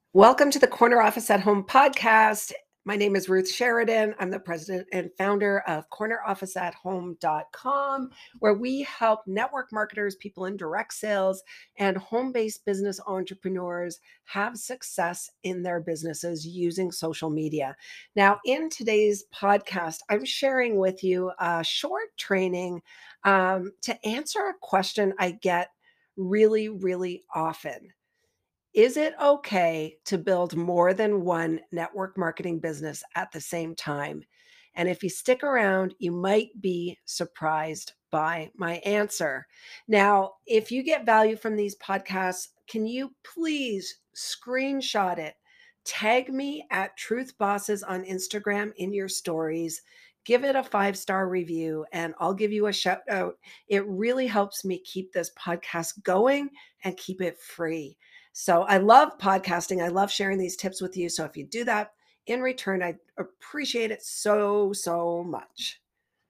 Welcome to the Corner Office at Home podcast. My name is Ruth Sheridan. I'm the president and founder of cornerofficeathome.com, where we help network marketers, people in direct sales, and home based business entrepreneurs have success in their businesses using social media. Now, in today's podcast, I'm sharing with you a short training to answer a question I get really often. Is it okay to build more than one network marketing business at the same time? And if you stick around, you might be surprised by my answer. Now, if you get value from these podcasts, can you please screenshot it? Tag me at Truth Bosses on Instagram in your stories. Give it a 5-star review and I'll give you a shout out. It really helps me keep this podcast going and keep it free. So I love podcasting. I love sharing these tips with you. So if you do that in return, I appreciate it so much.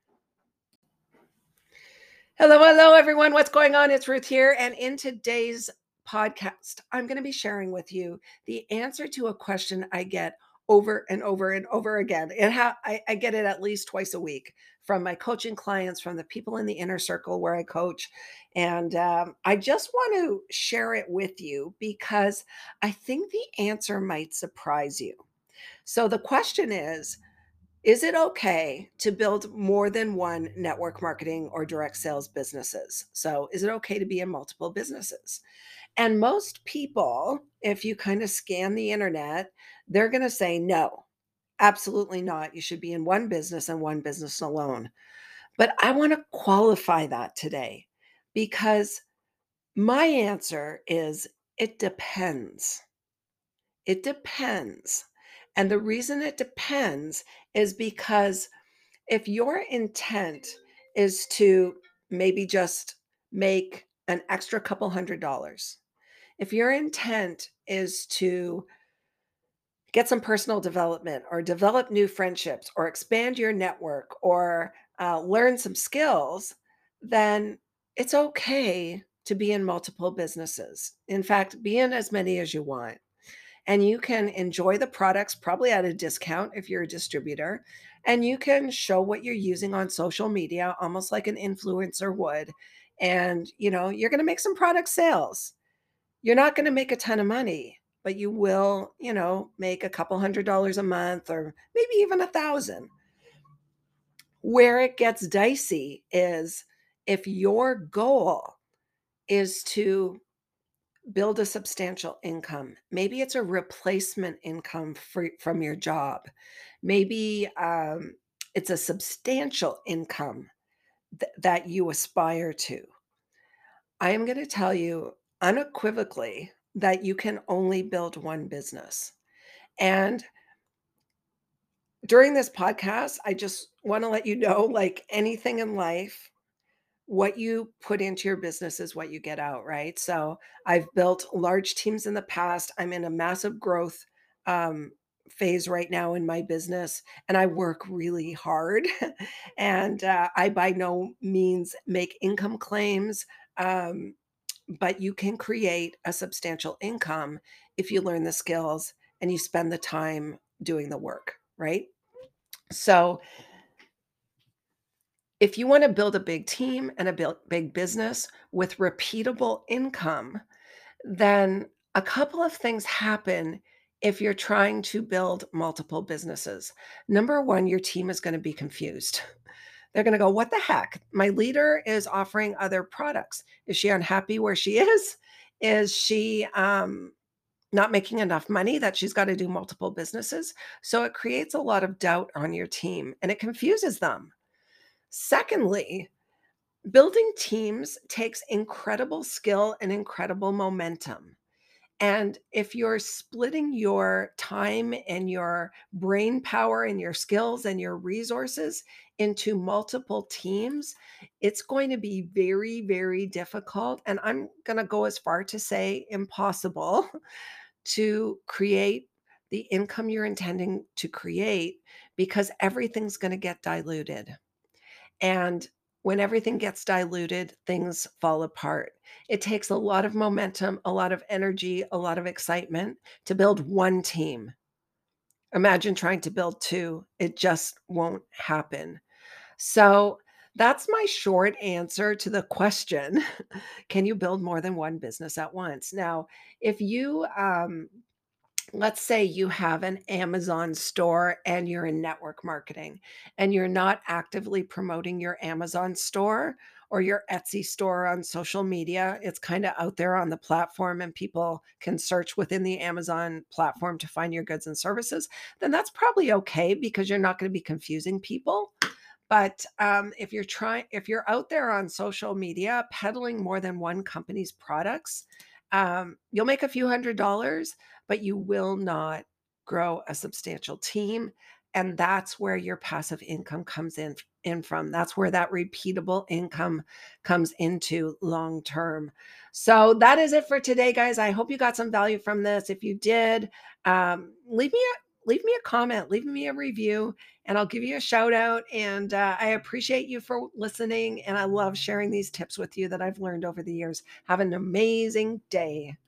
Hello, everyone. What's going on? It's Ruth here. And in today's podcast, I'm going to be sharing with you the answer to a question I get over and over again. And how I get it at least twice a week from my coaching clients, from the people in the inner circle where I coach. And I just want to share it with you because I think the answer might surprise you. So the question is it okay to build more than one network marketing or direct sales businesses? So, is it okay to be in multiple businesses? And most people, if you kind of scan the internet, they're going to say no, absolutely not. You should be in one business and one business alone. But I want to qualify that today because my answer is it depends. It depends. And the reason it depends is because if your intent is to maybe just make an extra couple $100, if your intent is to get some personal development or develop new friendships or expand your network or learn some skills, then it's okay to be in multiple businesses. In fact, be in as many as you want and you can enjoy the products probably at a discount if you're a distributor, and you can show what you're using on social media almost like an influencer would. And you're going to make some product sales. You're not going to make a ton of money, but you will make a couple $100 a month or maybe even 1,000. Where it gets dicey is if your goal is to build a substantial income. Maybe it's a replacement income from your job. Maybe it's a substantial income that you aspire to. I am going to tell you unequivocally that you can only build one business. And during this podcast, I just want to let you know, like anything in life, what you put into your business is what you get out, right? So I've built large teams in the past. I'm in a massive growth um, phase right now in my business, and I work really hard. And I by no means make income claims, but you can create a substantial income if you learn the skills and you spend the time doing the work, right? So if you want to build a big team and a big business with repeatable income, then a couple of things happen if you're trying to build multiple businesses. Number one, your team is going to be confused. They're going to go, what the heck? My leader is offering other products. Is she unhappy where she is? Is she not making enough money that she's got to do multiple businesses? So it creates a lot of doubt on your team and it confuses them. Secondly, building teams takes incredible skill and incredible momentum. And if you're splitting your time and your brain power and your skills and your resources into multiple teams, it's going to be very difficult. And I'm going to go as far to say impossible to create the income you're intending to create because everything's going to get diluted. And When everything gets diluted, things fall apart. It takes a lot of momentum, a lot of energy, a lot of excitement to build one team. Imagine trying to build 2. It just won't happen. So, that's my short answer to the question, can you build more than one business at once? Now, if you, let's say you have an Amazon store and you're in network marketing and you're not actively promoting your Amazon store or your Etsy store on social media. It's kind of out there on the platform and people can search within the Amazon platform to find your goods and services. Then that's probably okay because you're not going to be confusing people. But if you're out there on social media peddling more than one company's products, you'll make a few $100s, but you will not grow a substantial team. And that's where your passive income comes in from. That's where that repeatable income comes into long term. So that is it for today, guys. I hope you got some value from this. If you did, leave me a comment, leave me a review, and I'll give you a shout out. And I appreciate you for listening. And I love sharing these tips with you that I've learned over the years. Have an amazing day.